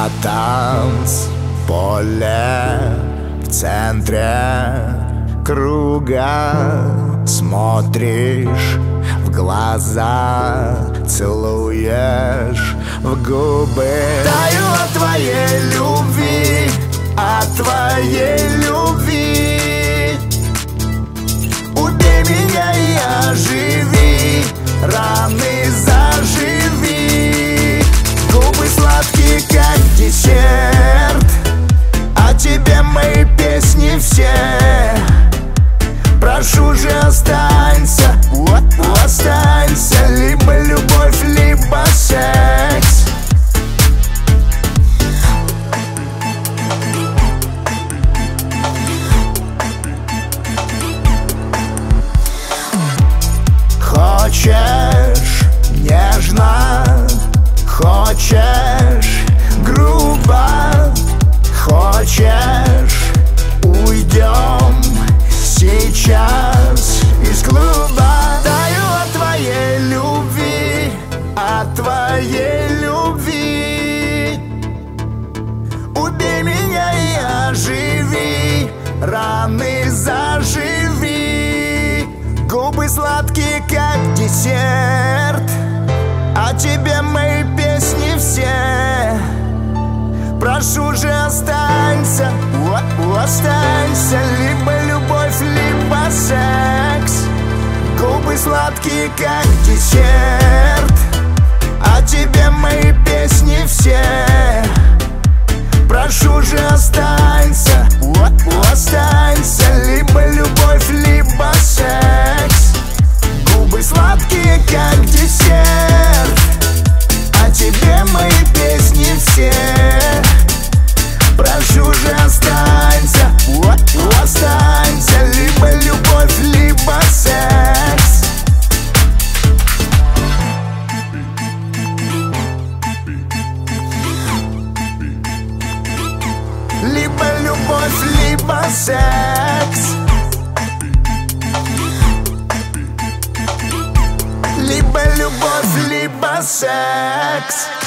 На танцполе в центре круга смотришь в глаза, целуешь в губы. Таю от твоей любви, от твоей любви. Убей меня и оживи, раны заживи. Губы сладкие, как десерт, о тебе мои песни все. Прошу же, останься, останься. Либо любовь, либо секс. Хочешь нежно, хочешь грубо, хочешь уйдем сейчас из клуба. Таю от твоей любви, от твоей любви. Убей меня и оживи, раны заживи. Губы сладкие, как десерт, о тебе мои песни все. Прошу же, останься, останься. Либо любовь, либо секс. Губы сладкие, как десерт, о тебе мои песни все. Прошу же, останься, останься. Либо любовь, либо секс. Губы сладкие, как десерт, о тебе мои песни все. Прошу же, останься, останься. Либо любовь, либо секс. Либо любовь, либо секс. Либо любовь, либо секс.